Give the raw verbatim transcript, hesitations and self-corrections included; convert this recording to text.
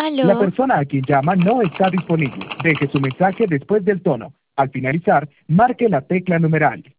La Aló. persona a quien llama no está disponible. Deje su mensaje después del tono. Al finalizar, marque la tecla numeral.